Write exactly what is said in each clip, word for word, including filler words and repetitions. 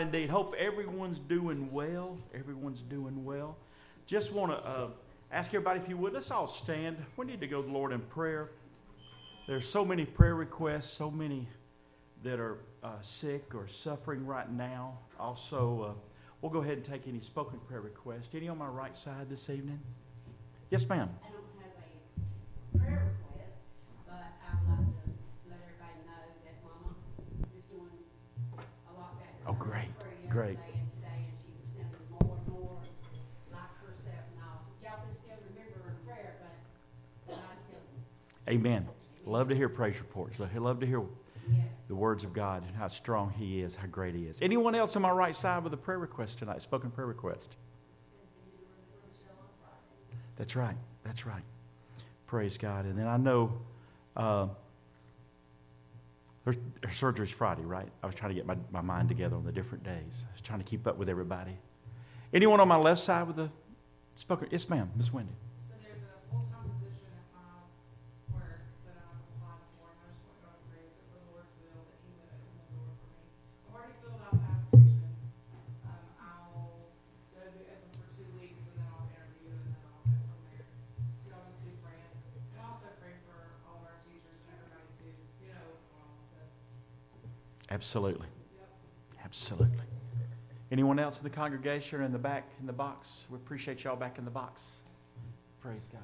Indeed. Hope everyone's doing well. Everyone's doing well. Just want to uh, ask everybody, if you would, let's all stand. We need to go to the Lord in prayer. There's so many prayer requests, so many that are uh, sick or suffering right now. Also, uh, we'll go ahead and take any spoken prayer requests. Any on my right side this evening? Yes, ma'am. I don't have a prayer request, but I would like to let everybody know that Mama is doing a lot better. Oh, great. Great. And today, and she was sounding more and more like herself and all. So y'all can still remember her in prayer, but God's healing. Amen. Love to hear praise reports. Love to hear Yes. the words of God and how strong He is, how great He is. Anyone else on my right side with a prayer request tonight, spoken prayer request? That's right. That's right. Praise God. And then I know uh, her, her surgery's Friday, right? I was trying to get my, my mind together on the different days. I was trying to keep up with everybody. Anyone on my left side with a spoken? Yes, ma'am. Miss Wendy. So there's a full-time position at my work that I'm applying for, and I just want to go and pray that the Lord's will, that He would open the door for me. I've already filled out the application. Um, I'll go to Edmond for two weeks, and then I'll interview, and then I'll go from there. So y'all just be praying. And also pray for all of our teachers and everybody too. You know what's going on with it. Absolutely. Yep. Absolutely. Anyone else in the congregation or in the back in the box? We appreciate y'all back in the box. Praise God.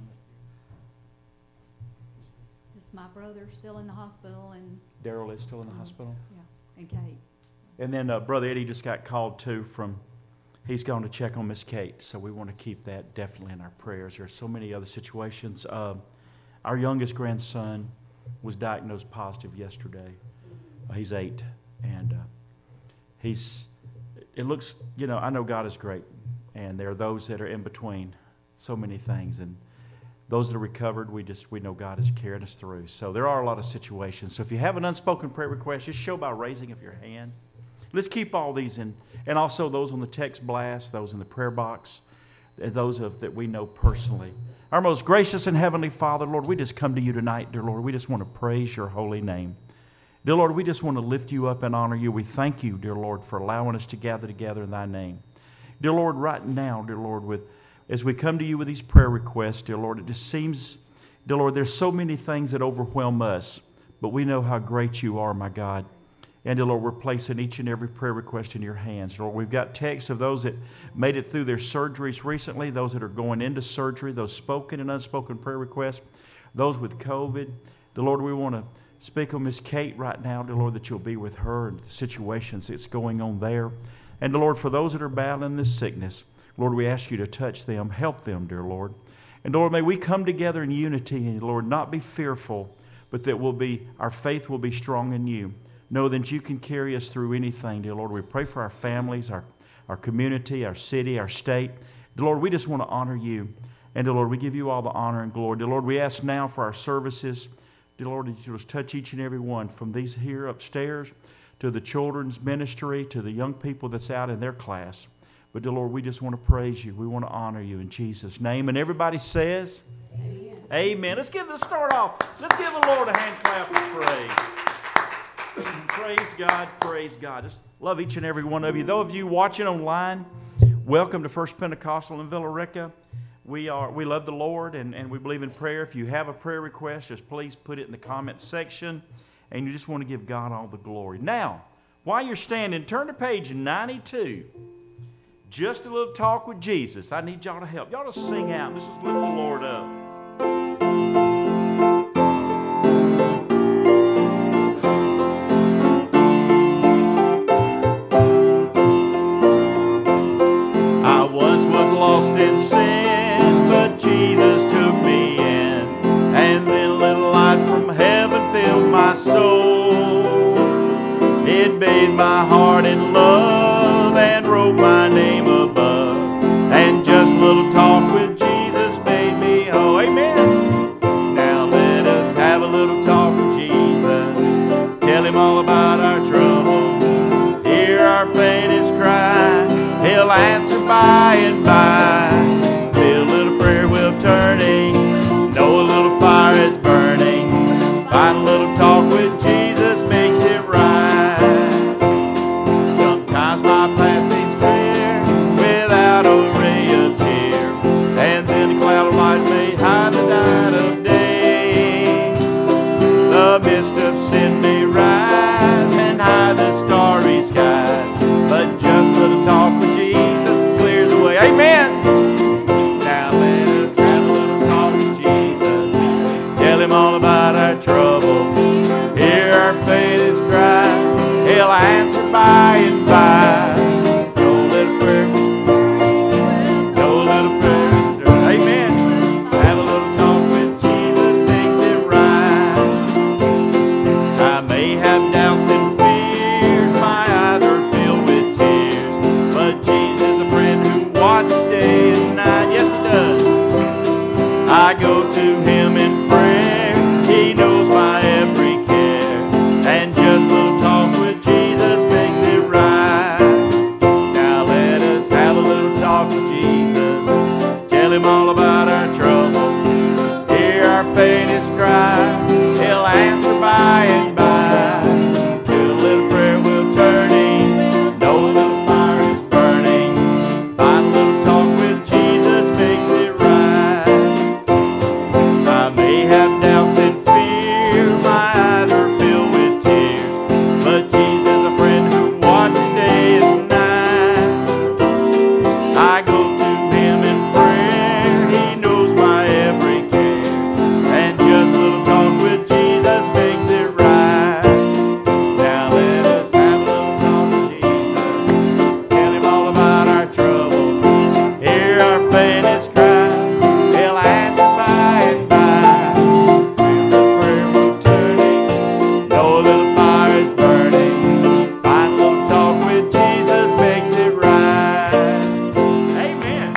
Just my brother still in the hospital, and Daryl is still in the hospital. yeah, and Kate. And then uh, Brother Eddie just got called too from, he's gone to check on Miss Kate. So we want to keep that definitely in our prayers. There are so many other situations. Uh, our youngest grandson was diagnosed positive yesterday. Uh, he's eight. And uh, he's, it looks, you know, I know God is great. And there are those that are in between so many things. And those that are recovered, we just, we know God is carrying us through. So there are a lot of situations. So if you have an unspoken prayer request, just show by raising of your hand. Let's keep all these in, and also those on the text blast, those in the prayer box, and those of that we know personally. Our most gracious and heavenly Father, Lord, we just come to you tonight, dear Lord. We just want to praise your holy name. Dear Lord, we just want to lift you up and honor you. We thank you, dear Lord, for allowing us to gather together in thy name. Dear Lord, right now, dear Lord, with as we come to you with these prayer requests, dear Lord, it just seems, dear Lord, there's so many things that overwhelm us, but we know how great you are, my God. And, dear Lord, we're placing each and every prayer request in your hands. Lord, we've got texts of those that made it through their surgeries recently, those that are going into surgery, those spoken and unspoken prayer requests, those with COVID. Dear Lord, we want to speak on Miss Kate right now, dear Lord, that you'll be with her and the situations that's going on there. And, dear Lord, for those that are battling this sickness, Lord, we ask you to touch them, help them, dear Lord. And, Lord, may we come together in unity and, Lord, not be fearful, but that we'll be, our faith will be strong in you. Know that you can carry us through anything, dear Lord. We pray for our families, our, our community, our city, our state. Dear Lord, we just want to honor you. And, dear Lord, we give you all the honor and glory. Dear Lord, we ask now for our services. Dear Lord, that you just touch each and every one, from these here upstairs to the children's ministry to the young people that's out in their class. But, dear Lord, we just want to praise you. We want to honor you in Jesus' name. And everybody says, Amen. Amen. Let's give the start off. Let's give the Lord a hand clap of praise. Praise God, praise God. Just love each and every one of you. Those of you watching online, welcome to First Pentecostal in Villa Rica. We are we love the Lord, and, and we believe in prayer. If you have a prayer request, just please put it in the comments section, and you just want to give God all the glory. Now, while you're standing, turn to page ninety-two. Just a little talk with Jesus. I need y'all to help. Y'all just sing out. Let's just lift the Lord up. Lost in sin, but Jesus took me in, and then a little light from heaven filled my soul. It bathed my heart in love and wrote my name above, and just a little talk with Jesus made me whole. Amen. Now let us have a little talk with Jesus. Tell him all about our trouble. Hear our faintest cry. He'll answer by and by. Feel a little prayer wheel turning. Know a little fire is burning. Find a little talk with Jesus makes it right. Sometimes Sometimes my path seems clear without a ray of cheer, and then the cloud of light may hide the light of day. The mist of sin may rise and hide the starry skies, but just a little talk with Jesus clears the way. Amen. Now let us have a little talk with Jesus. Tell him all about our trouble. Here our faith is tried. He'll answer by and by. No little prayer. No little prayer. Amen. Have a little talk with Jesus makes it right. I may have doubts and fears. My eyes are filled with tears. But Jesus is a friend who watches day and night. Yes, he does. I go to him in prayer. He knows my every care. And just a little talk with Jesus makes it right. Now let us have a little talk with Jesus. Tell him all about our trouble. Hear our faintest cry. He'll answer by and by. To a little prayer will turn him. No little fire is burning. Find a little talk with Jesus makes it right. I may have doubts and fear. My eyes are filled with tears. But Jesus is a friend who watches day and night. I go to him in prayer. He knows my every care. And just a little talk with Jesus makes it right. Now let us have a little talk with Jesus. Tell him all about our trouble. Hear our faintest cry. He'll answer by and by. When the prayer will turning, no little fire is burning. Find a little talk with Jesus makes it right. Amen.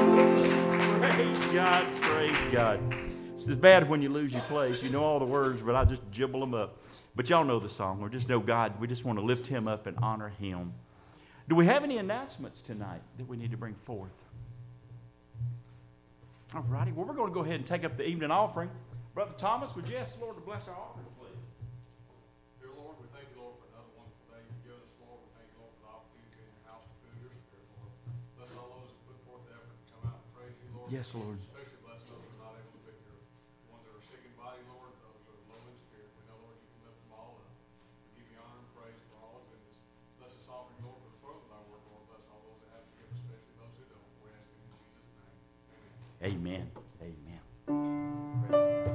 Praise God, praise God. It's bad when you lose your place. You know all the words, but I just jibble them up. But y'all know the song. We just know God. We just want to lift him up and honor him. Do we have any announcements tonight that we need to bring forth? All righty. Well, we're going to go ahead and take up the evening offering. Brother Thomas, would you ask the Lord to bless our offering, please? Dear Lord, we thank you, Lord, for another wonderful day you've given us, Lord. We thank you, Lord, for the opportunity to be in your house to food your spirit, Lord. Bless all those who put forth the effort to come out and praise you, Lord. Yes, Lord. Especially bless those who are not able to be here. The ones that are sick in body, Lord, those that are low in spirit. We know, Lord, you can lift them all up. We give you honor and praise for all of goodness. Bless this offering, Lord, for the throat of our work, Lord. Bless all those that have to give, especially those who don't. We ask in Jesus' name. Amen. Amen. Amen.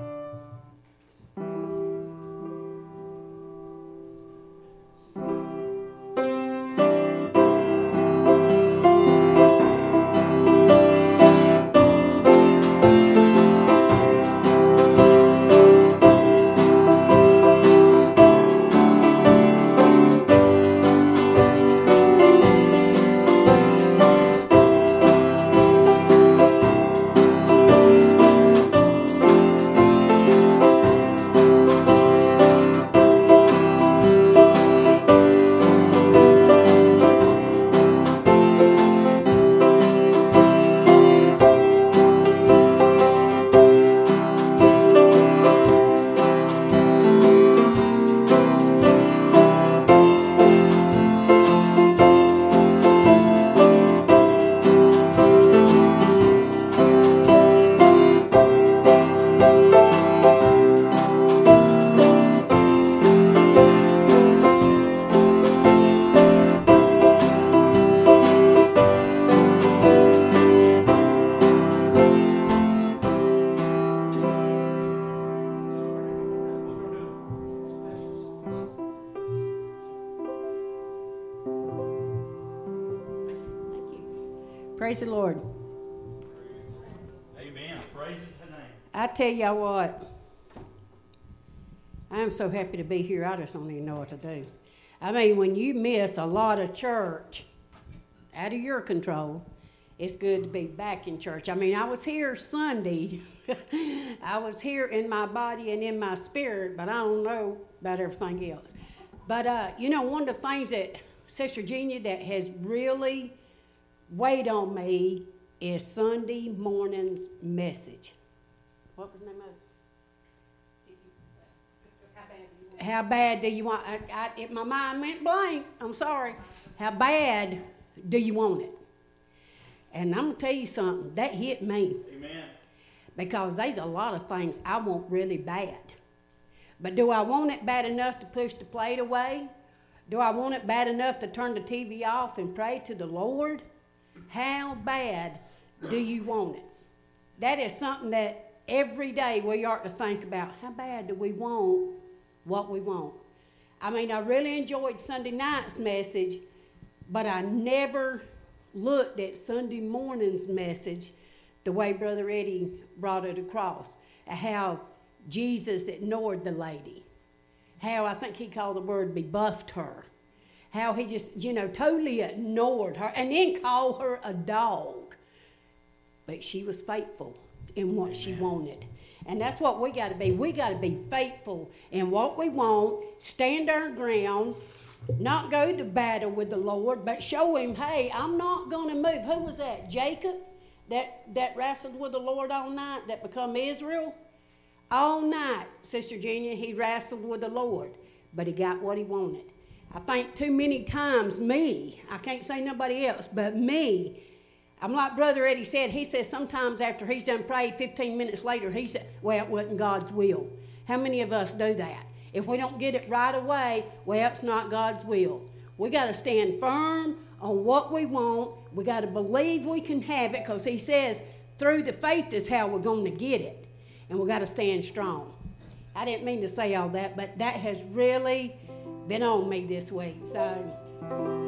Praise the Lord. Amen. Praise his name. I tell y'all what, I'm so happy to be here, I just don't even know what to do. I mean, when you miss a lot of church out of your control, it's good to be back in church. I mean, I was here Sunday. I was here in my body and in my spirit, but I don't know about everything else. But, uh, you know, one of the things that, Sister Genia, that has really weighed on me is Sunday morning's message. What was the name of it? How bad do you want? How bad do you want? I, I, it, my mind went blank. I'm sorry. How bad do you want it? And I'm going to tell you something, that hit me. Amen. Because there's a lot of things I want really bad. But do I want it bad enough to push the plate away? Do I want it bad enough to turn the T V off and pray to the Lord? How bad do you want it? That is something that every day we ought to think about. How bad do we want what we want? I mean, I really enjoyed Sunday night's message, but I never looked at Sunday morning's message the way Brother Eddie brought it across. How Jesus ignored the lady. How I think he called the word bebuffed her. How he just, you know, totally ignored her and then called her a dog. But she was faithful in what she wanted. And that's what we got to be. We got to be faithful in what we want, stand our ground, not go to battle with the Lord, but show him, hey, I'm not going to move. Who was that? Jacob that, that wrestled with the Lord all night, that become Israel? All night, Sister Genia, he wrestled with the Lord, but he got what he wanted. I think too many times me, I can't say nobody else, but me, I'm like Brother Eddie said, he says sometimes after he's done prayed, fifteen minutes later, he said, well, it wasn't God's will. How many of us do that? If we don't get it right away, well, it's not God's will. We got to stand firm on what we want. We got to believe we can have it, because he says through the faith is how we're going to get it. And we got to stand strong. I didn't mean to say all that, but that has really been on me this week. So...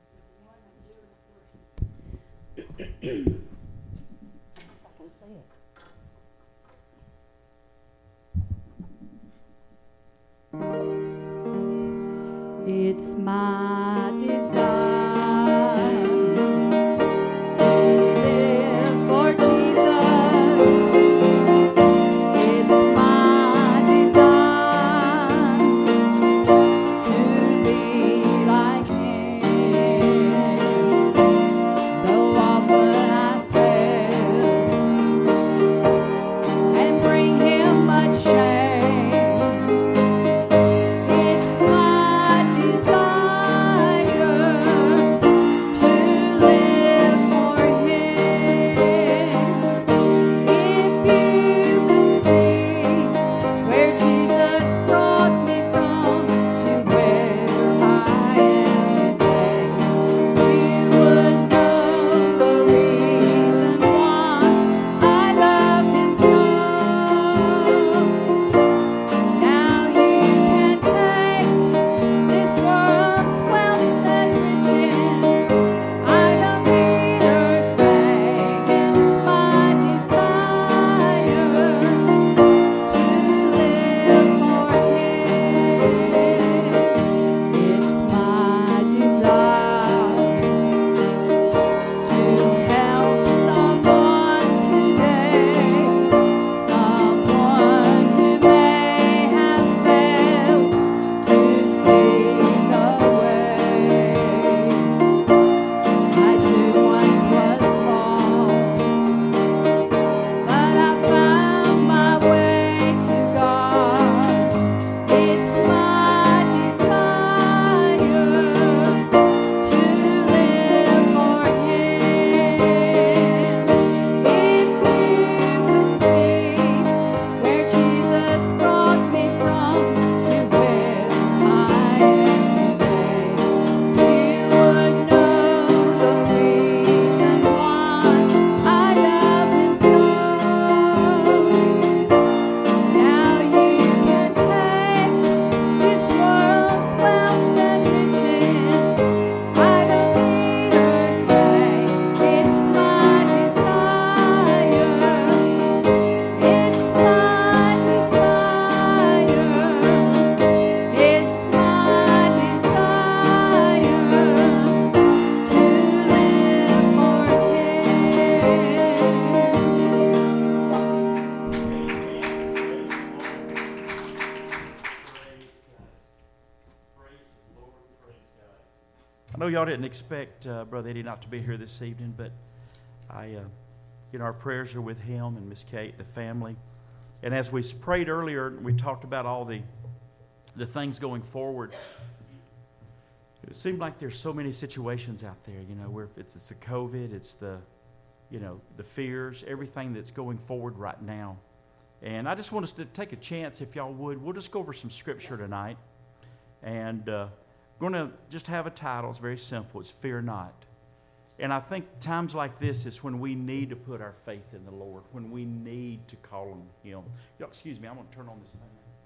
I can see it. It's my desire to live for Jesus. It's my desire to be like Him. Though often I fail and bring Him much shame, it's my desire to live for Him. If you could see where Jesus brought me from to where I am today, you would know the reason why I love Him so. Now you can take this world's wealth and riches. I don't need or stay. It's my desire to live for Him. It's my desire to help someone today, someone who may have failed to see the way. I too once was lost, but I found my way to God. It's my desire to live for Him. If you could see where Jesus brought me from to where I am today, you would know the reason why I love Him so. Now you can take this world's wealth and riches. I don't need or stay. It's my desire. It's my desire. It's my desire to live for I know y'all didn't expect uh, Brother Eddie not to be here this evening, but I, uh, you know, our prayers are with him and Miss Kate, the family. And as we prayed earlier, we talked about all the the things going forward. It seemed like there's so many situations out there, you know, where it's it's the COVID, it's the, you know, the fears, everything that's going forward right now. And I just want us to take a chance, if y'all would. We'll just go over some scripture tonight. And uh, going to just have a title. It's very simple. It's Fear Not. And I think times like this is when we need to put our faith in the Lord, when we need to call on Him. Y'all, excuse me, I'm going to turn on this thing.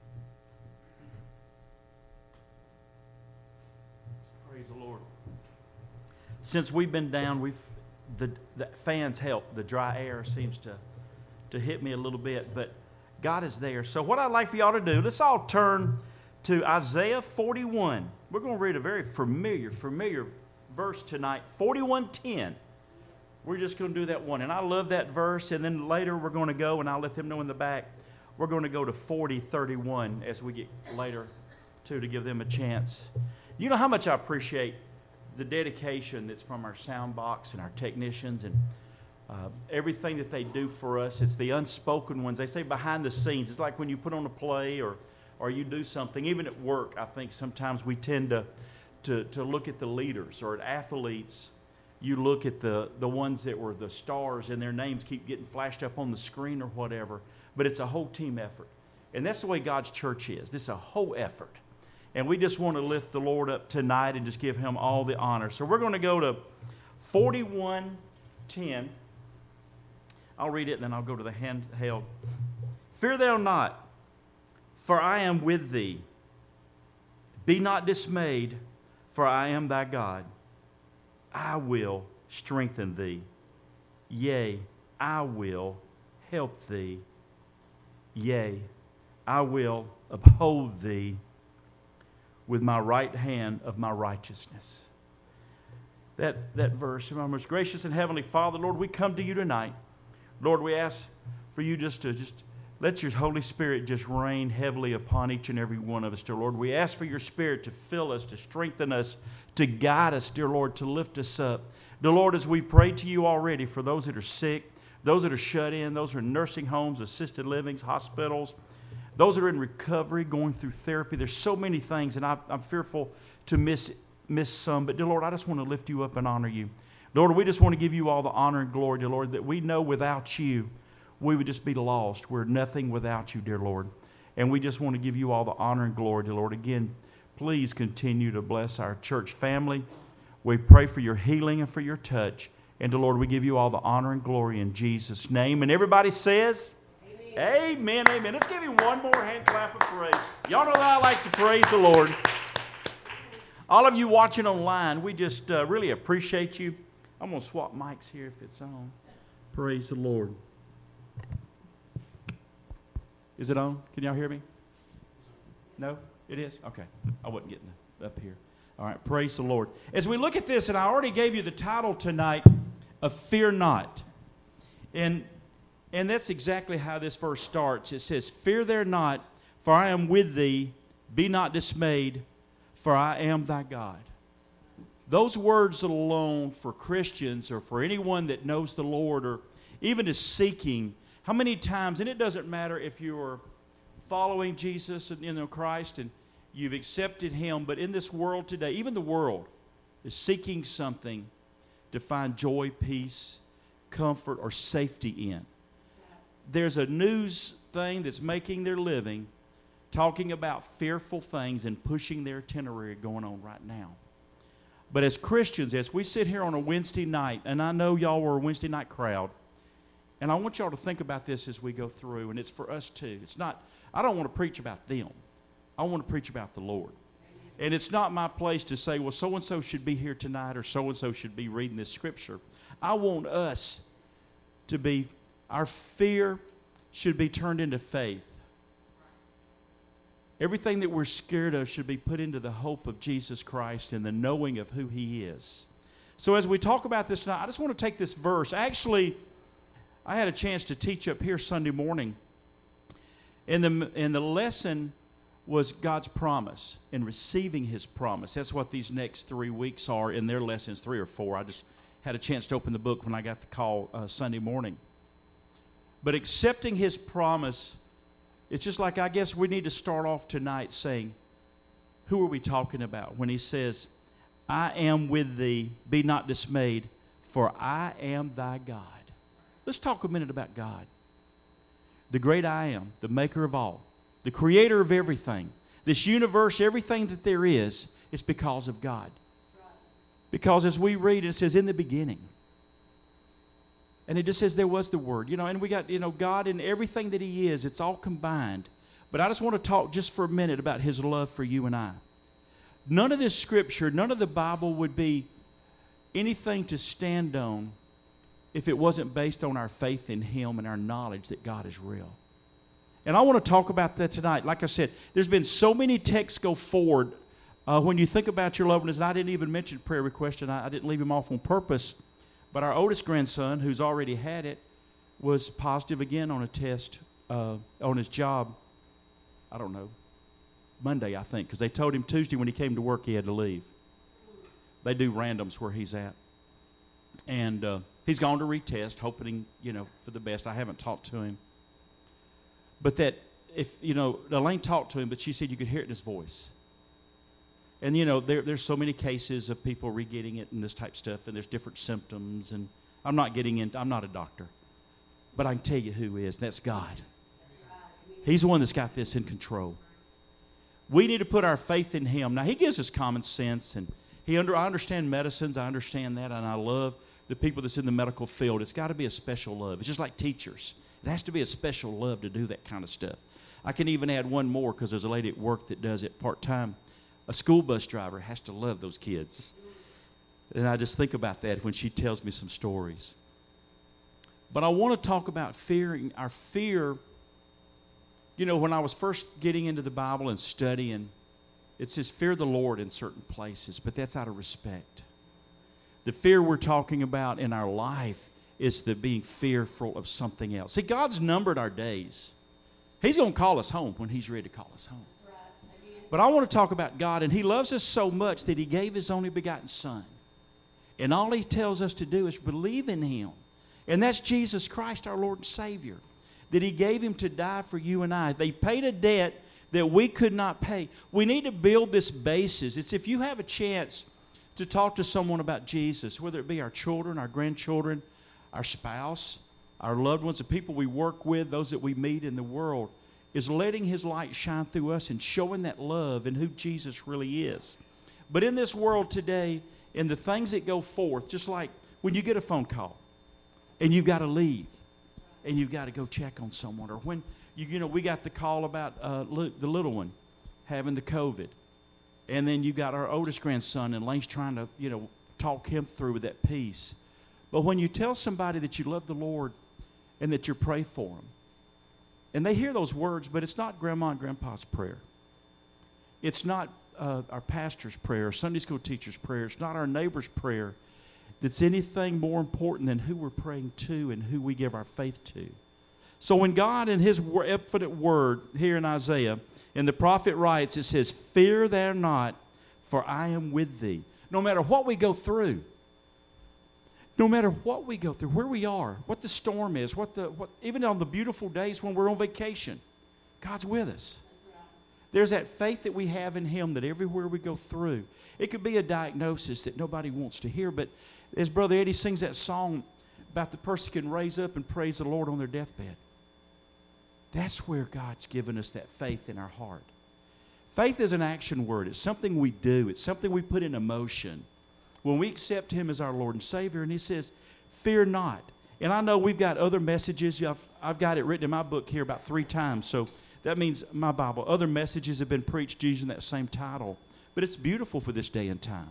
Praise the Lord. Since we've been down, we've the, the fans help. The dry air seems to, to hit me a little bit, but God is there. So what I'd like for y'all to do, let's all turn to Isaiah forty-one. We're going to read a very familiar, familiar verse tonight, forty-one ten. We're just going to do that one. And I love that verse. And then later we're going to go, and I'll let them know in the back, we're going to go to forty thirty-one as we get later, too, to give them a chance. You know how much I appreciate the dedication that's from our sound box and our technicians and uh, everything that they do for us. It's the unspoken ones. They say behind the scenes. It's like when you put on a play or or you do something. Even at work, I think sometimes we tend to to, to look at the leaders, or at athletes, you look at the, the ones that were the stars and their names keep getting flashed up on the screen or whatever. But it's a whole team effort. And that's the way God's church is. This is a whole effort. And we just want to lift the Lord up tonight and just give Him all the honor. So we're going to go to forty-one ten. I'll read it and then I'll go to the handheld. Fear thou not, for I am with thee. Be not dismayed, for I am thy God. I will strengthen thee. Yea, I will help thee. Yea, I will uphold thee with my right hand of my righteousness. That, that verse, our most gracious and heavenly Father, Lord, we come to you tonight. Lord, we ask for you just to just let your Holy Spirit just reign heavily upon each and every one of us, dear Lord. We ask for your Spirit to fill us, to strengthen us, to guide us, dear Lord, to lift us up. Dear Lord, as we pray to you already for those that are sick, those that are shut in, those who are in nursing homes, assisted livings, hospitals, those that are in recovery, going through therapy. There's so many things, and I, I'm fearful to miss miss some. But, dear Lord, I just want to lift you up and honor you. Lord, we just want to give you all the honor and glory, dear Lord, that we know without you, we would just be lost. We're nothing without you, dear Lord. And we just want to give you all the honor and glory, dear Lord. Again, please continue to bless our church family. We pray for your healing and for your touch. And, dear Lord, we give you all the honor and glory in Jesus' name. And everybody says, amen, amen. amen. Let's give him one more hand clap of praise. Y'all know that I like to praise the Lord. All of you watching online, we just uh, really appreciate you. I'm going to swap mics here if it's on. Praise the Lord. Is it on? Can y'all hear me? No? It is? Okay. I wasn't getting up here. All right. Praise the Lord. As we look at this, and I already gave you the title tonight of Fear Not. And, and that's exactly how this verse starts. It says, Fear there not, for I am with thee. Be not dismayed, for I am thy God. Those words alone for Christians or for anyone that knows the Lord or even is seeking, how many times, and it doesn't matter if you're following Jesus and you know Christ and you've accepted him, but in this world today, even the world is seeking something to find joy, peace, comfort, or safety in. There's a news thing that's making their living talking about fearful things and pushing their itinerary going on right now. But as Christians, as we sit here on a Wednesday night, and I know y'all were a Wednesday night crowd, and I want y'all to think about this as we go through, and it's for us too. It's not, I don't want to preach about them. I want to preach about the Lord. And it's not my place to say, well, so-and-so should be here tonight or so-and-so should be reading this scripture. I want us to be, our fear should be turned into faith. Everything that we're scared of should be put into the hope of Jesus Christ and the knowing of who he is. So as we talk about this tonight, I just want to take this verse. Actually, I had a chance to teach up here Sunday morning. And the, and the lesson was God's promise and receiving his promise. That's what these next three weeks are in their lessons, three or four. I just had a chance to open the book when I got the call uh, Sunday morning. But accepting his promise, it's just like, I guess we need to start off tonight saying, who are we talking about when he says, I am with thee, be not dismayed, for I am thy God. Let's talk a minute about God. The great I am, the maker of all, the creator of everything. This universe, everything that there is, is because of God. Because as we read, it says, in the beginning. And it just says there was the Word. You know, and we got, you know, God and everything that he is, it's all combined. But I just want to talk just for a minute about his love for you and I. None of this scripture, none of the Bible would be anything to stand on if it wasn't based on our faith in him and our knowledge that God is real. And I want to talk about that tonight. Like I said, there's been so many texts go forward. Uh, when you think about your loved ones, and I didn't even mention prayer request, and I, I didn't leave him off on purpose, but our oldest grandson, who's already had it, was positive again on a test uh, on his job, I don't know, Monday, I think, because they told him Tuesday when he came to work he had to leave. They do randoms where he's at. And uh, he's gone to retest, hoping, you know, for the best. I haven't talked to him. But that, if, you know, Elaine talked to him, but she said you could hear it in his voice. And, you know, there, there's so many cases of people re-getting it and this type of stuff, and there's different symptoms. And I'm not getting into, I'm not a doctor. But I can tell you who is, and that's God. He's the one that's got this in control. We need to put our faith in him. Now, he gives us common sense, and he under, I understand medicines. I understand that, and I love the people that's in the medical field. It's got to be a special love. It's just like teachers. It has to be a special love to do that kind of stuff. I can even add one more because there's a lady at work that does it part-time. A school bus driver has to love those kids. And I just think about that when she tells me some stories. But I want to talk about fearing, our fear. You know, when I was first getting into the Bible and studying, It says fear the Lord in certain places, but that's out of respect. The fear we're talking about in our life is the being fearful of something else. See, God's numbered our days. He's going to call us home when He's ready to call us home. But I want to talk about God, and He loves us so much that He gave His only begotten Son. And all He tells us to do is believe in Him. And that's Jesus Christ, our Lord and Savior. That He gave Him to die for you and I. They paid a debt that we could not pay. We need to build this basis. It's if you have a chance to talk to someone about Jesus, whether it be our children, our grandchildren, our spouse, our loved ones, the people we work with, those that we meet in the world, is letting His light shine through us and showing that love and who Jesus really is. But in this world today, in the things that go forth, just like when you get a phone call and you've got to leave and you've got to go check on someone, or when, you, you know, we got the call about uh, Luke, the little one, having the COVID. And then you got our oldest grandson, and Lane's trying to, you know, talk him through with that peace. But when you tell somebody that you love the Lord and that you pray for them, and they hear those words, but it's not Grandma and Grandpa's prayer. It's not uh, our pastor's prayer, or Sunday school teacher's prayer. It's not our neighbor's prayer. That's anything more important than who we're praying to and who we give our faith to. So when God in His infinite word here in Isaiah, and the prophet writes, it says, fear thou not, for I am with thee. No matter what we go through, no matter what we go through, where we are, what the storm is, what the what, even on the beautiful days when we're on vacation, God's with us. There's that faith that we have in Him that everywhere we go through, it could be a diagnosis that nobody wants to hear, but as Brother Eddie sings that song about the person can raise up and praise the Lord on their deathbed. That's where God's given us that faith in our heart. Faith is an action word. It's something we do. It's something we put in motion. When we accept Him as our Lord and Savior, and He says, fear not. And I know we've got other messages. I've, I've got it written in my book here about three times. So that means my Bible. Other messages have been preached using that same title. But it's beautiful for this day and time.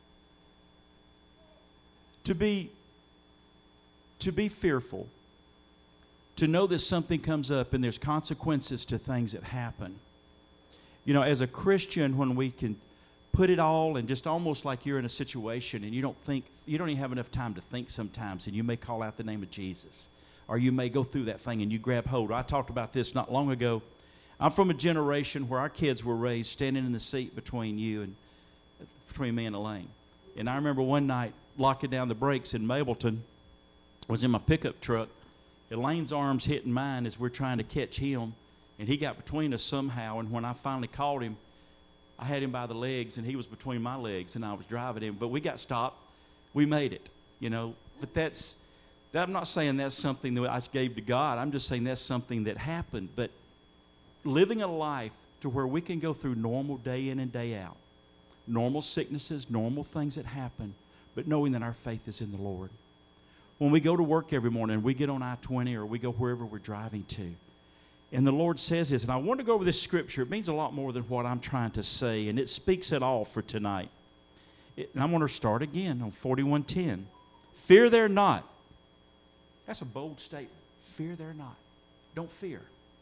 To be, to be fearful. To know that something comes up and there's consequences to things that happen. You know, as a Christian, when we can put it all and just almost like you're in a situation and you don't think, you don't even have enough time to think sometimes, and you may call out the name of Jesus. Or you may go through that thing and you grab hold. I talked about this not long ago. I'm from a generation where our kids were raised standing in the seat between you and between me and Elaine. And I remember one night locking down the brakes in Mableton, was in my pickup truck. Elaine's arms hitting mine as we're trying to catch him, and he got between us somehow, and when I finally caught him, I had him by the legs, and he was between my legs, and I was driving him. But we got stopped. We made it, you know. But that's, that, I'm not saying that's something that I gave to God. I'm just saying that's something that happened. But living a life to where we can go through normal day in and day out, normal sicknesses, normal things that happen, but knowing that our faith is in the Lord. When we go to work every morning, we get on I twenty or we go wherever we're driving to. And the Lord says this, and I want to go over this scripture. It means a lot more than what I'm trying to say, and it speaks it all for tonight. It, and I'm going to start again on forty-one ten. Fear thou not. That's a bold statement. Fear thou not. Don't fear.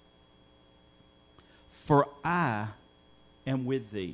For I am with thee.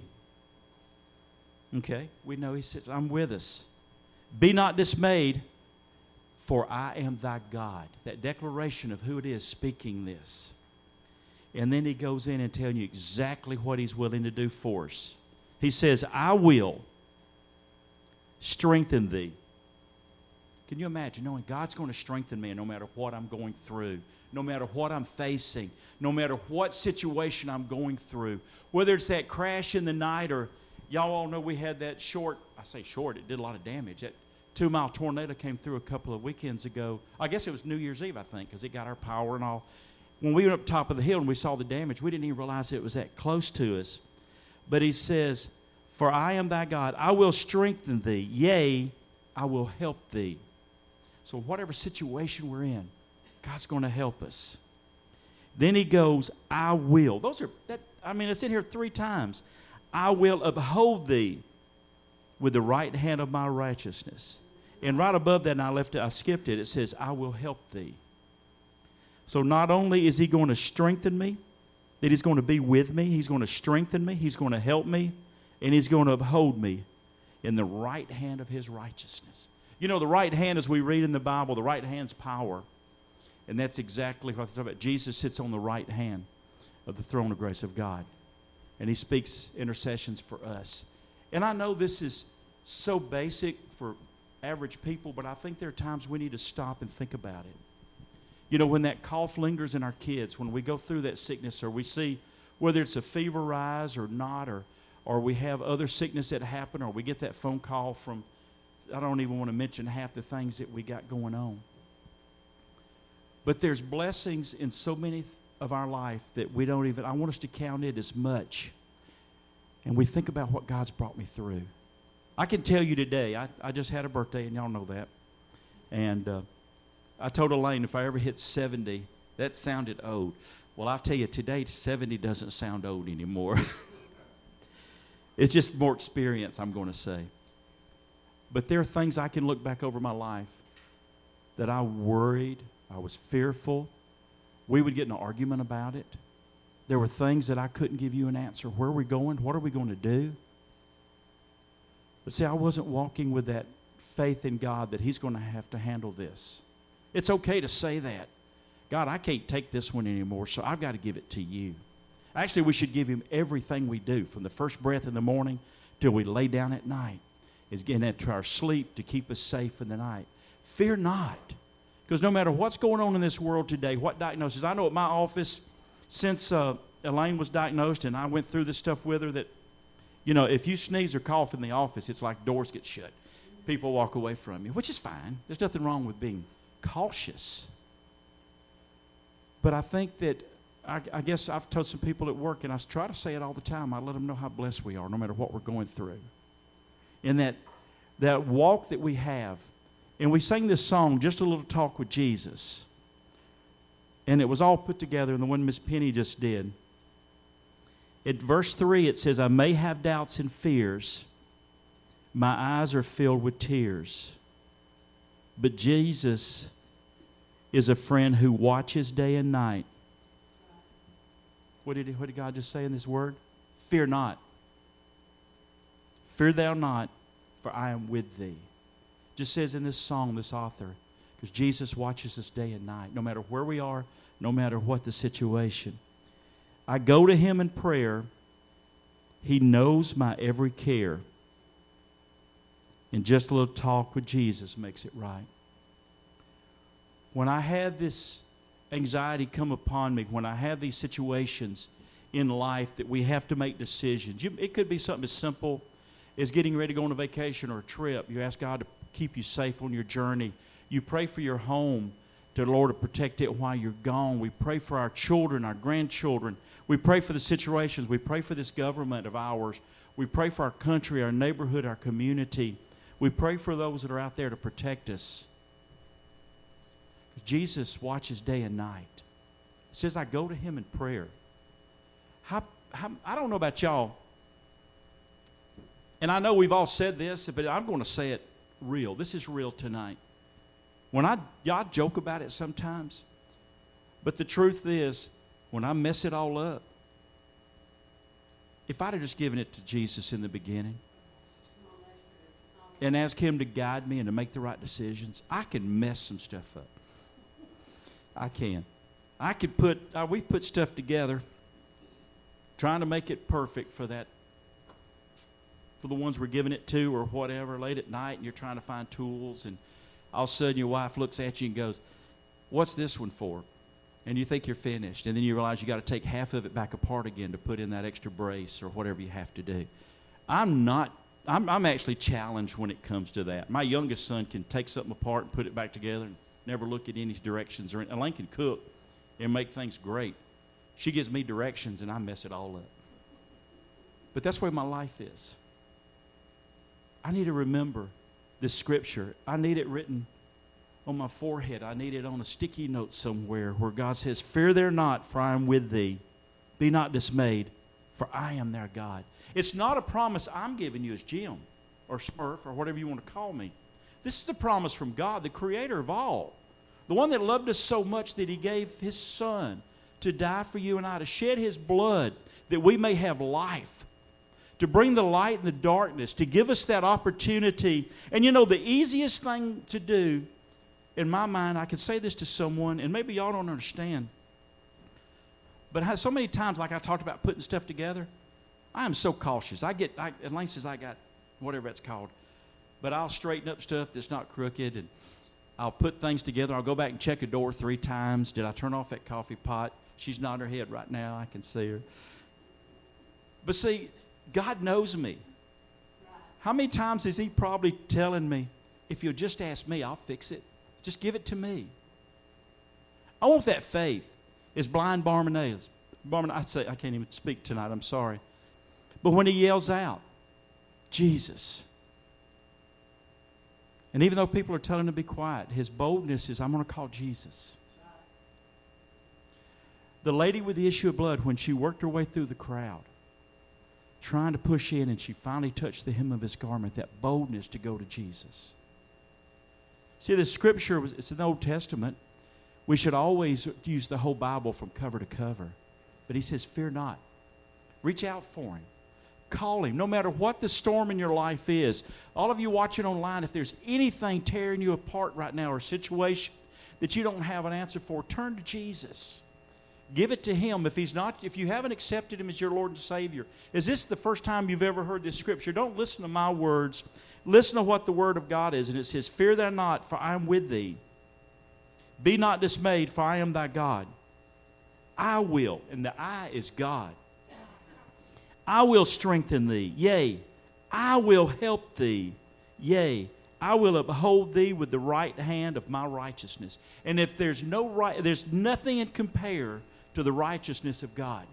Okay, we know He says, I'm with us. Be not dismayed, for I am thy God. That declaration of who it is speaking this. And then He goes in and telling you exactly what He's willing to do for us. He says, I will strengthen thee. Can you imagine knowing God's going to strengthen me no matter what I'm going through, no matter what I'm facing, no matter what situation I'm going through, whether it's that crash in the night or y'all all know we had that short, I say short, it did a lot of damage. That two-mile tornado came through a couple of weekends ago. I guess it was New Year's Eve, I think, because it got our power and all. When we went up top of the hill and we saw the damage, we didn't even realize it was that close to us. But He says, for I am thy God. I will strengthen thee. Yea, I will help thee. So whatever situation we're in, God's going to help us. Then He goes, I will. Those are, that. I mean, it's in here three times. I will uphold thee with the right hand of my righteousness. And right above that, and I left it, I skipped it, it says, I will help thee. So not only is He going to strengthen me, that He's going to be with me, He's going to strengthen me, He's going to help me, and He's going to uphold me in the right hand of His righteousness. You know, the right hand, as we read in the Bible, the right hand's power. And that's exactly what they're talking about. Jesus sits on the right hand of the throne of grace of God. And He speaks intercessions for us. And I know this is so basic for average people, but I think there are times we need to stop and think about it. You know, when that cough lingers in our kids, when we go through that sickness, or we see whether it's a fever rise or not, or, or we have other sickness that happen, or we get that phone call from, I don't even want to mention half the things that we got going on. But there's blessings in so many of our life that we don't even, I want us to count it as much. And we think about what God's brought me through. I can tell you today, I, I just had a birthday, and y'all know that. And uh, I told Elaine if I ever hit seventy, that sounded old. Well, I'll tell you, today seventy doesn't sound old anymore. It's just more experience, I'm going to say. But there are things I can look back over my life that I worried, I was fearful. We would get in an argument about it. There were things that I couldn't give you an answer. Where are we going? What are we going to do? But see, I wasn't walking with that faith in God that He's going to have to handle this. It's okay to say that. God, I can't take this one anymore, so I've got to give it to you. Actually, we should give Him everything we do, from the first breath in the morning till we lay down at night. Is getting into our sleep to keep us safe in the night. Fear not. Because no matter what's going on in this world today, what diagnosis, I know at my office, since uh, Elaine was diagnosed and I went through this stuff with her, that, you know, if you sneeze or cough in the office, it's like doors get shut. People walk away from you, which is fine. There's nothing wrong with being cautious. But I think that, I, I guess I've told some people at work, and I try to say it all the time, I let them know how blessed we are, no matter what we're going through. In that, that walk that we have. And we sang this song, Just a Little Talk with Jesus. And it was all put together in the one Miss Penny just did. At verse three, it says, I may have doubts and fears. My eyes are filled with tears. But Jesus is a friend who watches day and night. What did, what did God just say in this word? Fear not. Fear thou not, for I am with thee. Just says in this song, this author, because Jesus watches us day and night, no matter where we are, no matter what the situation. I go to Him in prayer. He knows my every care. And just a little talk with Jesus makes it right. When I had this anxiety come upon me, when I have these situations in life that we have to make decisions, you, it could be something as simple as getting ready to go on a vacation or a trip. You ask God to keep you safe on your journey. You pray for your home, to the Lord to protect it while you're gone. We pray for our children, our grandchildren. We pray for the situations. We pray for this government of ours. We pray for our country, our neighborhood, our community. We pray for those that are out there to protect us. Jesus watches day and night. It says, I go to Him in prayer. How, how, I don't know about y'all, and I know we've all said this, but I'm going to say it real. This is real tonight. When I, y'all joke about it sometimes, but the truth is, when I mess it all up, if I'd have just given it to Jesus in the beginning and asked Him to guide me and to make the right decisions, I can mess some stuff up. I can. I could put, uh, we put stuff together trying to make it perfect for that, for the ones we're giving it to or whatever, late at night, and you're trying to find tools, and all of a sudden your wife looks at you and goes, what's this one for? And you think you're finished, and then you realize you got to take half of it back apart again to put in that extra brace or whatever you have to do. I'm not, I'm, I'm actually challenged when it comes to that. My youngest son can take something apart and put it back together and never look at any directions. Or Elaine can cook and make things great. She gives me directions, and I mess it all up. But that's where my life is. I need to remember this scripture. I need it written on my forehead. I need it on a sticky note somewhere where God says, fear thou not, for I am with thee. Be not dismayed, for I am their God. It's not a promise I'm giving you as Jim or Smurf or whatever you want to call me. This is a promise from God, the creator of all. The one that loved us so much that He gave His Son to die for you and I, to shed His blood that we may have life, to bring the light in the darkness, to give us that opportunity. And you know, the easiest thing to do, in my mind, I could say this to someone, and maybe y'all don't understand, but how, so many times, like I talked about putting stuff together, I am so cautious. I get, I, at least as I got, whatever it's called, but I'll straighten up stuff that's not crooked, and I'll put things together. I'll go back and check a door three times. Did I turn off that coffee pot? She's nodding her head right now. I can see her. But see, God knows me. How many times is He probably telling me, if you'll just ask me, I'll fix it. Just give it to me. I want that faith. As blind Bartimaeus, Bartimaeus, I say, I can't even speak tonight, I'm sorry. But when he yells out, Jesus. And even though people are telling him to be quiet, his boldness is, I'm going to call Jesus. The lady with the issue of blood, when she worked her way through the crowd, trying to push in, and she finally touched the hem of His garment, that boldness to go to Jesus. See, the scripture, was, it's in the Old Testament. We should always use the whole Bible from cover to cover. But He says, fear not. Reach out for Him. Call Him. No matter what the storm in your life is. All of you watching online, if there's anything tearing you apart right now, or a situation that you don't have an answer for, turn to Jesus. Give it to Him. If He's not, if you haven't accepted Him as your Lord and Savior, is this the first time you've ever heard this scripture? Don't listen to my words. Listen to what the Word of God is. And it says, fear thou not, for I am with thee. Be not dismayed, for I am thy God. I will, and the I is God. I will strengthen thee. Yea, I will help thee. Yea, I will uphold thee with the right hand of my righteousness. And if there's no right, there's nothing in compare to the righteousness of God.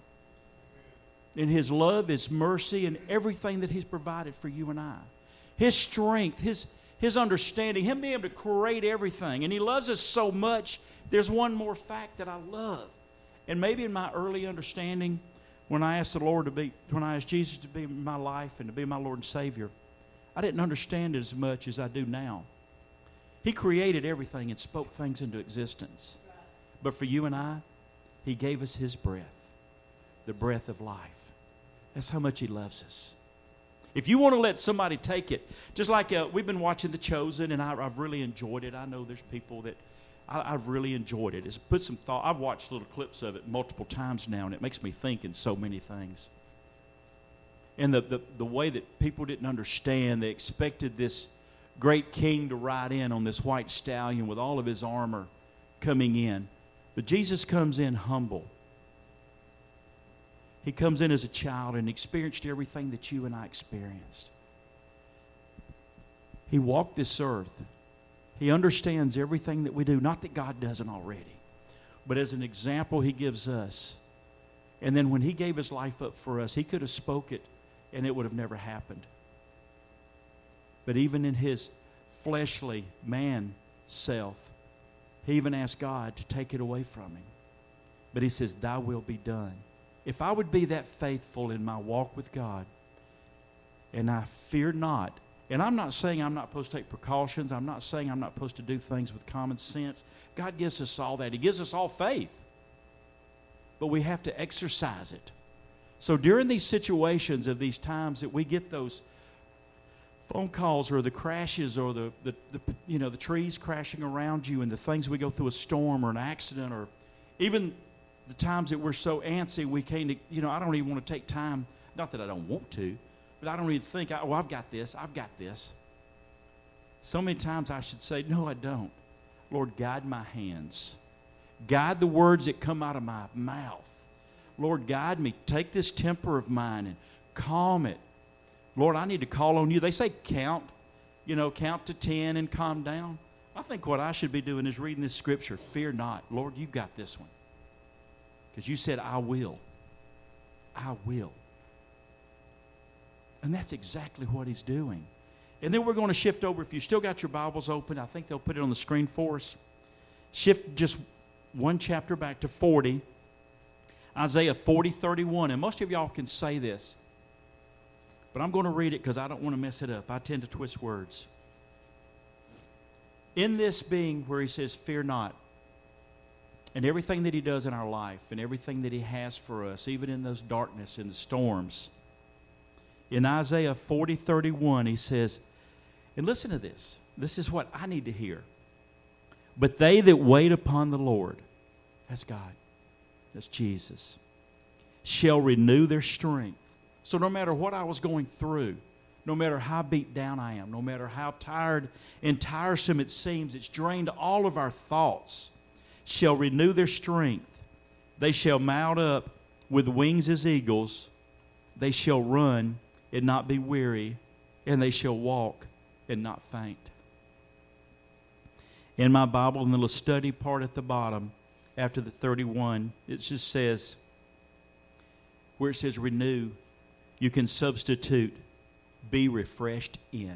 In His love, His mercy, and everything that He's provided for you and I. His strength, His, His understanding, Him being able to create everything. And He loves us so much. There's one more fact that I love. And maybe in my early understanding, when I asked the Lord to be, when I asked Jesus to be in my life and to be my Lord and Savior, I didn't understand it as much as I do now. He created everything and spoke things into existence. But for you and I, He gave us His breath, the breath of life. That's how much He loves us. If you want to let somebody take it, just like uh, we've been watching The Chosen, and I, I've really enjoyed it. I know there's people that I, I've really enjoyed it. It's put some thought. I've watched little clips of it multiple times now, and it makes me think in so many things. And the, the, the way that people didn't understand, they expected this great king to ride in on this white stallion with all of his armor coming in. But Jesus comes in humble. He comes in as a child and experienced everything that you and I experienced. He walked this earth. He understands everything that we do. Not that God doesn't already, but as an example He gives us. And then when He gave His life up for us, He could have spoke it and it would have never happened. But even in His fleshly man self, He even asked God to take it away from Him. But He says, thy will be done. If I would be that faithful in my walk with God, and I fear not, and I'm not saying I'm not supposed to take precautions. I'm not saying I'm not supposed to do things with common sense. God gives us all that. He gives us all faith. But we have to exercise it. So during these situations of these times that we get those phone calls or the crashes or the, the, the you know the trees crashing around you and the things we go through, a storm or an accident, or even the times that we're so antsy we can't, you know, I don't even want to take time, not that I don't want to, but I don't even think, oh, I've got this, I've got this. So many times I should say, no, I don't. Lord, guide my hands. Guide the words that come out of my mouth. Lord, guide me. Take this temper of mine and calm it. Lord, I need to call on you. They say count, you know, count to ten and calm down. I think what I should be doing is reading this scripture. Fear not. Lord, you've got this one. Because you said, I will. I will. And that's exactly what He's doing. And then we're going to shift over. If you still got your Bibles open, I think they'll put it on the screen for us. Shift just one chapter back to forty. Isaiah forty, thirty-one. And most of y'all can say this. But I'm going to read it because I don't want to mess it up. I tend to twist words. In this being where He says, fear not. and everything that He does in our life and everything that He has for us, even in those darkness and the storms. In Isaiah forty thirty-one, He says, and listen to this. This is what I need to hear. But they that wait upon the Lord, that's God, that's Jesus, shall renew their strength. So no matter what I was going through, no matter how beat down I am, no matter how tired and tiresome it seems, it's drained all of our thoughts, shall renew their strength. They shall mount up with wings as eagles. They shall run and not be weary, and they shall walk and not faint. In my Bible, in the little study part at the bottom, after the thirty-one, it just says, where it says renew, you can substitute be refreshed in.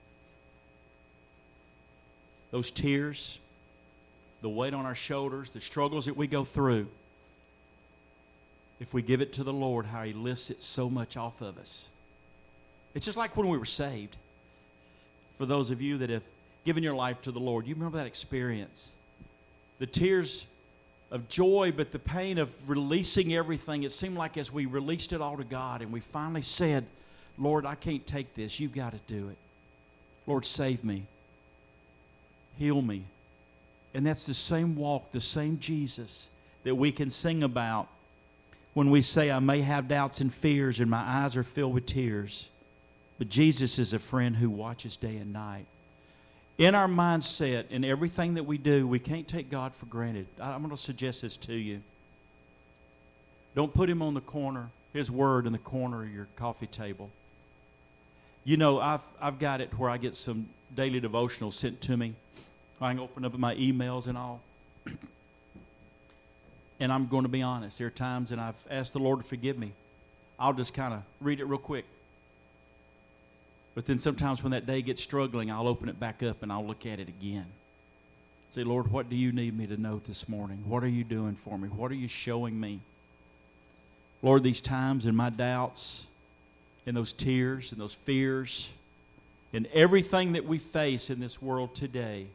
Those tears, the weight on our shoulders, the struggles that we go through, if we give it to the Lord, how He lifts it so much off of us. It's just like when we were saved. For those of you that have given your life to the Lord, you remember that experience. The tears of joy, but the pain of releasing everything. It seemed like as we released it all to God and we finally said, Lord, I can't take this. You've got to do it. Lord, save me. Heal me. And that's the same walk, the same Jesus that we can sing about when we say, I may have doubts and fears and my eyes are filled with tears. But Jesus is a friend who watches day and night. In our mindset, in everything that we do, we can't take God for granted. I'm going to suggest this to you. Don't put Him on the corner, His Word in the corner of your coffee table. You know, I've, I've got it where I get some daily devotionals sent to me. I can open up my emails and all. And I'm going to be honest. There are times, and I've asked the Lord to forgive me. I'll just kind of read it real quick. But then sometimes when that day gets struggling, I'll open it back up and I'll look at it again. Say, Lord, what do you need me to know this morning? What are you doing for me? What are you showing me? Lord, these times and my doubts and those tears and those fears and everything that we face in this world today,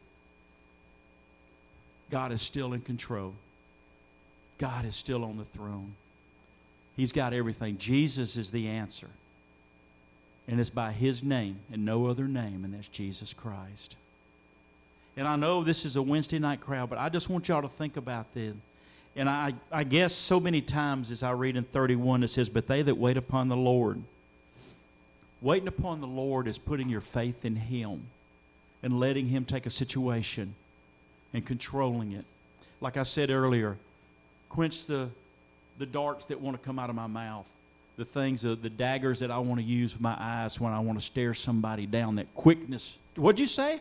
God is still in control. God is still on the throne. He's got everything. Jesus is the answer. And it's by His name and no other name, and that's Jesus Christ. And I know this is a Wednesday night crowd, but I just want y'all to think about this. And I, I guess so many times as I read in thirty-one, it says, but they that wait upon the Lord. Waiting upon the Lord is putting your faith in Him and letting Him take a situation and controlling it. Like I said earlier, quench the, the darts that want to come out of my mouth. The things, the, the daggers that I want to use with my eyes when I want to stare somebody down, that quickness. What'd you say?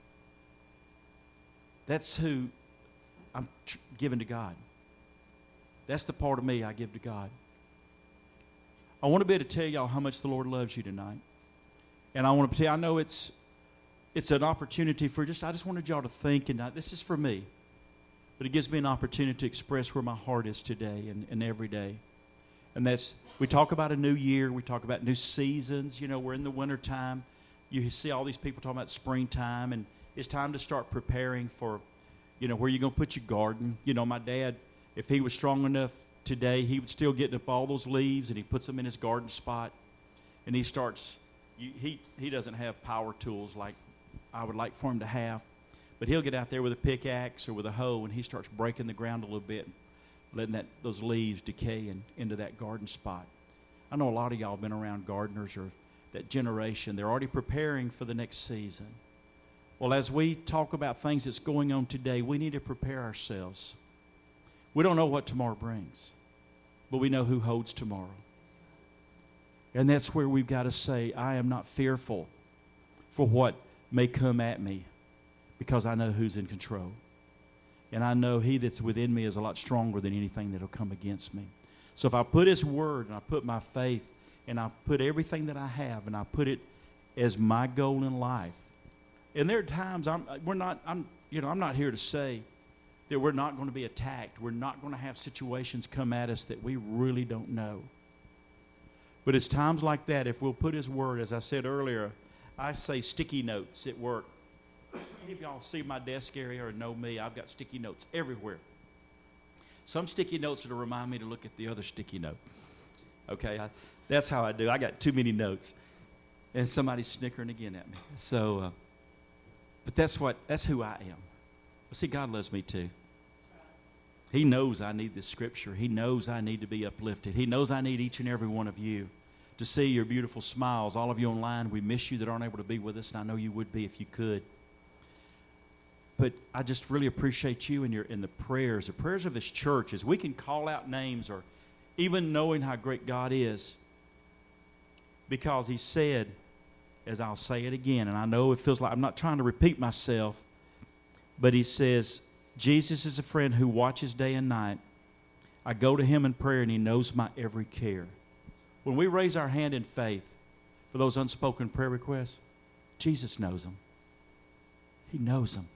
That's who I'm tr- giving to God. That's the part of me I give to God. I want to be able to tell y'all how much the Lord loves you tonight. And I want to tell you, I know it's it's an opportunity for just, I just wanted y'all to think, and I, this is for me. But it gives me an opportunity to express where my heart is today and, and every day. And that's, we talk about a new year. We talk about new seasons. You know, we're in the wintertime. You see all these people talking about springtime. And it's time to start preparing for, you know, where you're going to put your garden. You know, my dad, if he was strong enough today, he would still get up all those leaves and he puts them in his garden spot. And he starts, you, he, he doesn't have power tools like I would like for him to have. But he'll get out there with a pickaxe or with a hoe and he starts breaking the ground a little bit, letting that those leaves decay in, into that garden spot. I know a lot of y'all have been around gardeners or that generation. They're already preparing for the next season. Well, as we talk about things that's going on today, we need to prepare ourselves. We don't know what tomorrow brings, but we know who holds tomorrow. And that's where we've got to say, I am not fearful for what may come at me because I know who's in control. And I know He that's within me is a lot stronger than anything that will come against me. So if I put His Word and I put my faith and I put everything that I have and I put it as my goal in life. And there are times I'm we're not I'm you know I'm not here to say that we're not going to be attacked. We're not going to have situations come at us that we really don't know. But it's times like that, if we'll put His Word, as I said earlier, I say sticky notes at work. Any of y'all see my desk area or know me, I've got sticky notes everywhere. Some sticky notes will remind me to look at the other sticky note. Okay, I, that's how I do. I got too many notes. And somebody's snickering again at me. So, uh, but that's what, that's who I am. Well, see, God loves me too. He knows I need this scripture. He knows I need to be uplifted. He knows I need each and every one of you to see your beautiful smiles. All of you online, we miss you that aren't able to be with us, and I know you would be if you could. But I just really appreciate you and your in the prayers, the prayers of this church, as we can call out names or even knowing how great God is. Because he said, as I'll say it again, and I know it feels like I'm not trying to repeat myself, but he says, Jesus is a friend who watches day and night. I go to him in prayer, and he knows my every care. When we raise our hand in faith for those unspoken prayer requests, Jesus knows them. He knows them.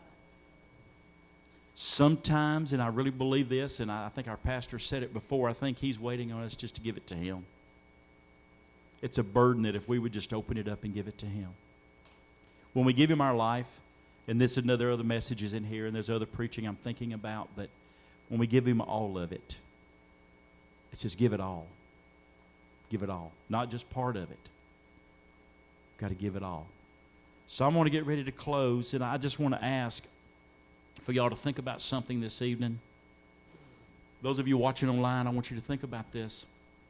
Sometimes, and I really believe this, and I think our pastor said it before, I think he's waiting on us just to give it to him. It's a burden that if we would just open it up and give it to him. When we give him our life, and this is another other messages in here, and there's other preaching I'm thinking about, but when we give him all of it, it's just give it all. Give it all. Not just part of it. Got to give it all. So I'm going to get ready to close, and I just want to ask for y'all to think about something this evening. Those of you watching online, I want you to think about this.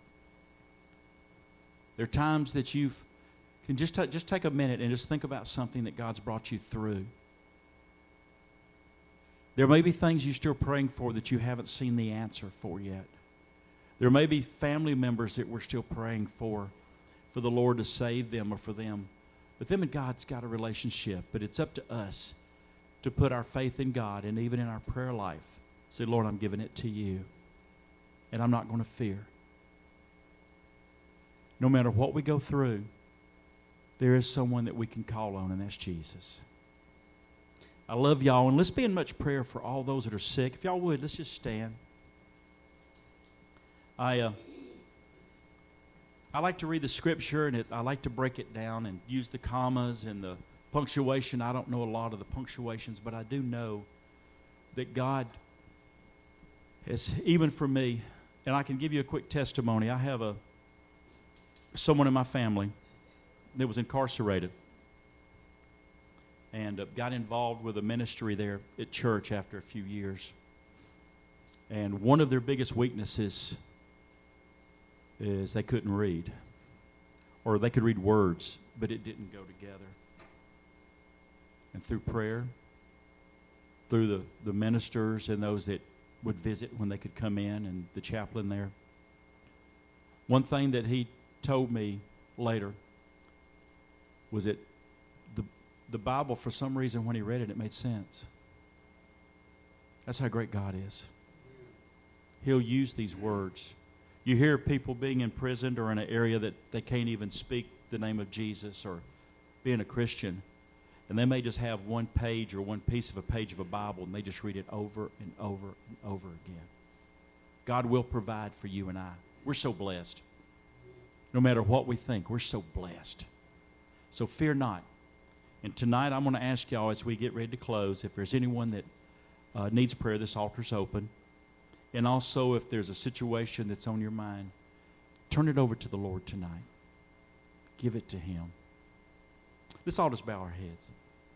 There are times that you can just, ta- just take a minute and just think about something that God's brought you through. There may be things you're still praying for that you haven't seen the answer for yet. There may be family members that we're still praying for, for the Lord to save them or for them. But them and God's got a relationship. But it's up to us to put our faith in God, and even in our prayer life, say, Lord, I'm giving it to you, and I'm not going to fear. No matter what we go through, there is someone that we can call on, and that's Jesus. I love y'all, and let's be in much prayer for all those that are sick. If y'all would, let's just stand. I uh, I like to read the scripture, and it, I like to break it down and use the commas and the punctuation. I don't know a lot of the punctuations, but I do know that God has, even for me, and I can give you a quick testimony. I have a someone in my family that was incarcerated and uh, got involved with a ministry there at church after a few years. And one of their biggest weaknesses is they couldn't read. Or they could read words, but it didn't go together. And through prayer, through the, the ministers and those that would visit when they could come in, and the chaplain there, one thing that he told me later was that the, the Bible, for some reason, when he read it, it made sense. That's how great God is. He'll use these words. You hear people being imprisoned or in an area that they can't even speak the name of Jesus or being a Christian, and they may just have one page or one piece of a page of a Bible, and they just read it over and over and over again. God will provide for you and I. We're so blessed. No matter what we think, we're so blessed. So fear not. And tonight I'm going to ask y'all as we get ready to close, if there's anyone that uh, needs prayer, this altar's open. And also if there's a situation that's on your mind, turn it over to the Lord tonight. Give it to him. Let's all just bow our heads.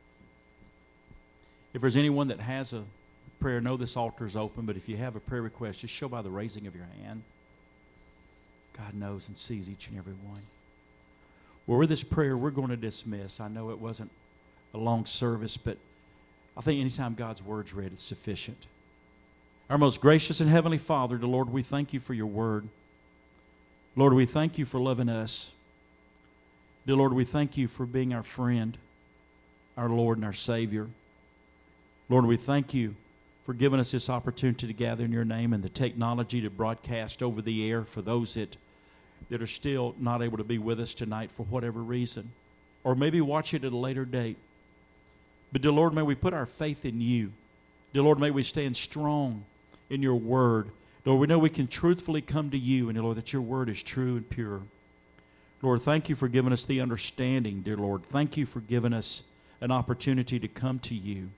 If there's anyone that has a prayer, know this altar is open, but if you have a prayer request, just show by the raising of your hand. God knows and sees each and every one. Well, with this prayer, we're going to dismiss. I know it wasn't a long service, but I think anytime God's word's read, it's sufficient. Our most gracious and heavenly Father, the Lord, we thank you for your word. Lord, we thank you for loving us. Dear Lord, we thank you for being our friend, our Lord and our Savior. Lord, we thank you for giving us this opportunity to gather in your name and the technology to broadcast over the air for those that, that are still not able to be with us tonight for whatever reason, or maybe watch it at a later date. But dear Lord, may we put our faith in you. Dear Lord, may we stand strong in your word. Lord, we know we can truthfully come to you, and dear Lord, that your word is true and pure. Lord, thank you for giving us the understanding, dear Lord. Thank you for giving us an opportunity to come to you.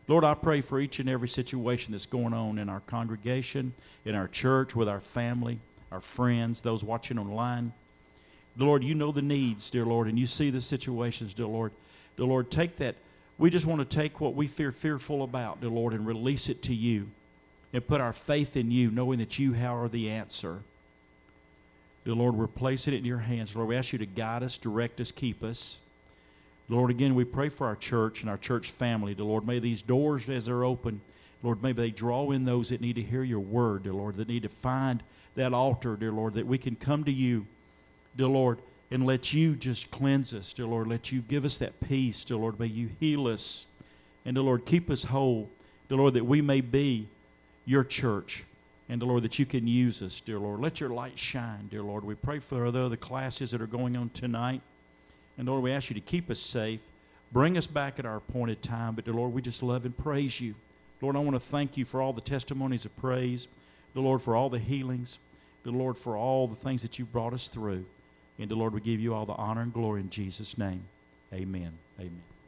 Lord, I pray for each and every situation that's going on in our congregation, in our church, with our family, our friends, those watching online. Dear Lord, you know the needs, dear Lord, and you see the situations, dear Lord. Dear Lord, take that. We just want to take what we fear fearful about, dear Lord, and release it to you and put our faith in you, knowing that you are the answer. Dear Lord, we're placing it in your hands. Lord, we ask you to guide us, direct us, keep us. Lord, again, we pray for our church and our church family. Dear Lord, may these doors, as they're open, Lord, maybe they draw in those that need to hear your word, dear Lord, that need to find that altar, dear Lord, that we can come to you, dear Lord, and let you just cleanse us, dear Lord. Let you give us that peace, dear Lord. May you heal us. And, dear Lord, keep us whole, dear Lord, that we may be your church. And, dear Lord, that you can use us, dear Lord. Let your light shine, dear Lord. We pray for the other classes that are going on tonight. And, Lord, we ask you to keep us safe. Bring us back at our appointed time. But, dear Lord, we just love and praise you. Lord, I want to thank you for all the testimonies of praise. Dear Lord, for all the healings. Dear Lord, for all the things that you've brought us through. And, dear Lord, we give you all the honor and glory in Jesus' name. Amen. Amen.